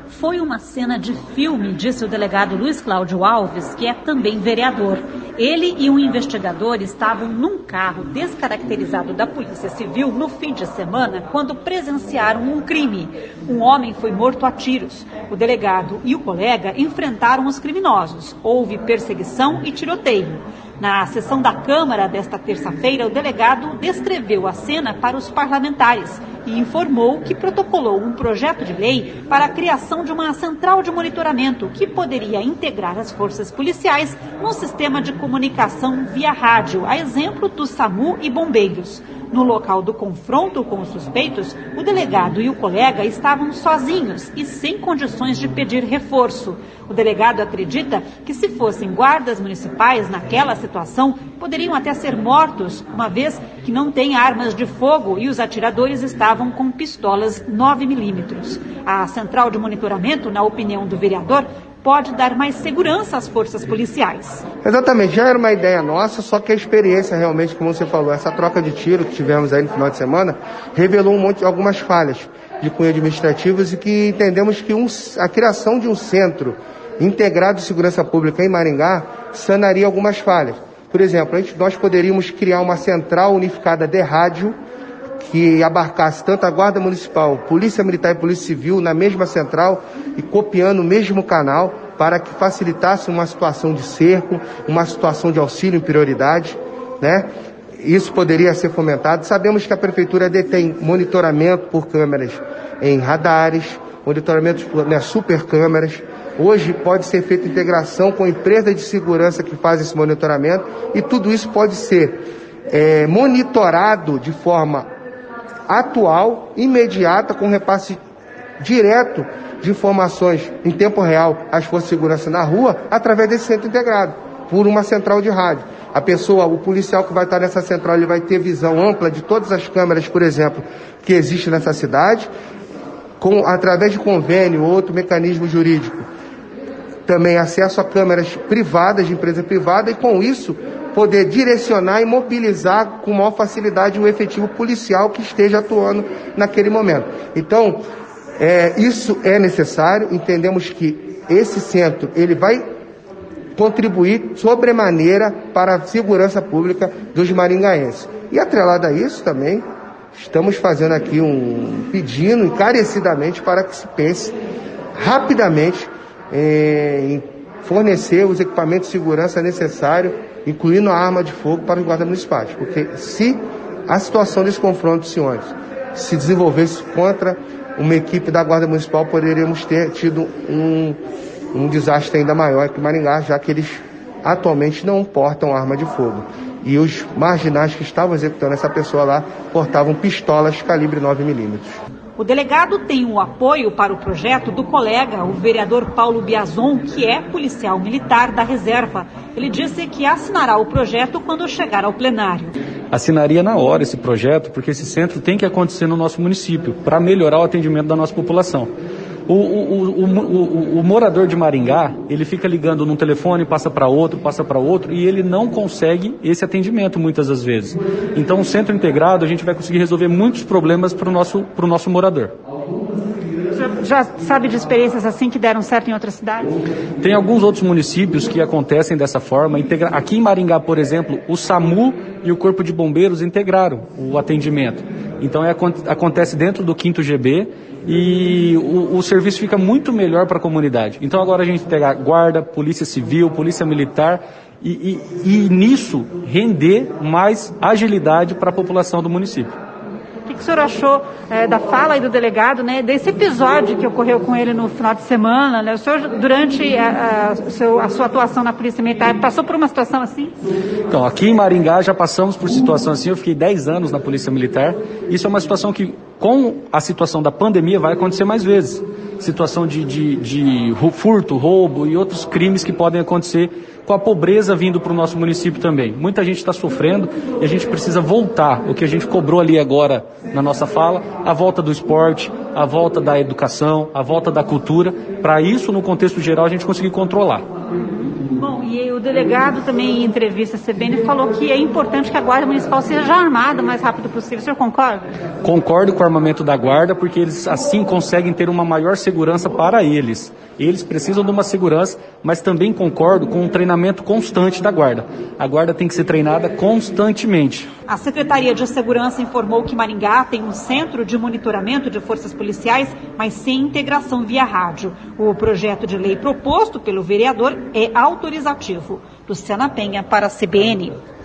Foi uma cena de filme, disse o delegado Luiz Cláudio Alves, que é também vereador. Ele e um investigador estavam num carro descaracterizado da Polícia Civil no fim de semana, quando presenciaram um crime. Um homem foi morto a tiros. O delegado e o colega enfrentaram os criminosos. Houve perseguição e tiroteio. Na sessão da Câmara desta terça-feira, o delegado descreveu a cena para os parlamentares e informou que protocolou um projeto de lei para a criação de uma central de monitoramento que poderia integrar as forças policiais num sistema de comunicação via rádio, a exemplo do SAMU e bombeiros. No local do confronto com os suspeitos, o delegado e o colega estavam sozinhos e sem condições de pedir reforço. O delegado acredita que, se fossem guardas municipais naquela situação, poderiam até ser mortos, uma vez que não tem armas de fogo e os atiradores estavam com pistolas 9mm. A central de monitoramento, na opinião do vereador, pode dar mais segurança às forças policiais. Exatamente, já era uma ideia nossa, só que a experiência realmente, como você falou, essa troca de tiro que tivemos aí no final de semana, revelou algumas falhas de cunho administrativos e que entendemos que a criação de um centro integrado de segurança pública em Maringá sanaria algumas falhas. Por exemplo, nós poderíamos criar uma central unificada de rádio que abarcasse tanto a Guarda Municipal, Polícia Militar e Polícia Civil na mesma central e copiando o mesmo canal para que facilitasse uma situação de cerco, uma situação de auxílio em prioridade, né? Isso poderia ser fomentado. Sabemos que a Prefeitura detém monitoramento por câmeras em radares, monitoramento por super câmeras. Hoje pode ser feita integração com empresas de segurança que fazem esse monitoramento e tudo isso pode ser monitorado de forma atual, imediata, com repasse direto de informações em tempo real às forças de segurança na rua, através desse centro integrado, por uma central de rádio. O policial que vai estar nessa central, ele vai ter visão ampla de todas as câmeras, por exemplo, que existem nessa cidade, através de convênio ou outro mecanismo jurídico. Também acesso a câmeras privadas, de empresa privada, e com isso poder direcionar e mobilizar com maior facilidade o efetivo policial que esteja atuando naquele momento. Então, isso é necessário. Entendemos que esse centro ele vai contribuir sobremaneira para a segurança pública dos maringaenses. E atrelado a isso também, estamos fazendo aqui pedindo encarecidamente para que se pense rapidamente em fornecer os equipamentos de segurança necessários, incluindo a arma de fogo para os guardas municipais. Porque se a situação desse confronto se desenvolvesse contra uma equipe da Guarda Municipal, poderíamos ter tido um desastre ainda maior aqui em Maringá, já que eles atualmente não portam arma de fogo. E os marginais que estavam executando essa pessoa lá portavam pistolas calibre 9mm. O delegado tem o apoio para o projeto do colega, o vereador Paulo Biazon, que é policial militar da reserva. Ele disse que assinará o projeto quando chegar ao plenário. Assinaria na hora esse projeto, porque esse centro tem que acontecer no nosso município, para melhorar o atendimento da nossa população. O morador de Maringá, ele fica ligando num telefone, passa para outro, e ele não consegue esse atendimento muitas das vezes. Então, o centro integrado, a gente vai conseguir resolver muitos problemas para o nosso morador. Já sabe de experiências assim que deram certo em outras cidades? Tem alguns outros municípios que acontecem dessa forma. Aqui em Maringá, por exemplo, o SAMU e o Corpo de Bombeiros integraram o atendimento. Então, acontece dentro do 5º GB e o serviço fica muito melhor para a comunidade. Então, agora a gente integra Guarda, Polícia Civil, Polícia Militar e nisso render mais agilidade para a população do município. O que o senhor achou da fala aí do delegado, né, desse episódio que ocorreu com ele no final de semana? Né? O senhor, durante a sua atuação na Polícia Militar, passou por uma situação assim? Então, aqui em Maringá já passamos por situação assim. Eu fiquei 10 anos na Polícia Militar. Isso é uma situação que, com a situação da pandemia, vai acontecer mais vezes. Situação de furto, roubo e outros crimes que podem acontecer com a pobreza vindo para o nosso município também. Muita gente está sofrendo e a gente precisa voltar, o que a gente cobrou ali agora na nossa fala, a volta do esporte, a volta da educação, a volta da cultura, para isso, no contexto geral, a gente conseguir controlar. Bom, E o delegado também, em entrevista à CBN, falou que é importante que a Guarda Municipal seja armada o mais rápido possível. O senhor concorda? Concordo com o armamento da Guarda, porque eles assim conseguem ter uma maior segurança para eles. Eles precisam de uma segurança, mas também concordo com um treinamento constante da Guarda. A Guarda tem que ser treinada constantemente. A Secretaria de Segurança informou que Maringá tem um centro de monitoramento de forças policiais, mas sem integração via rádio. O projeto de lei proposto pelo vereador é autorizativo. Luciana Penha para a CBN.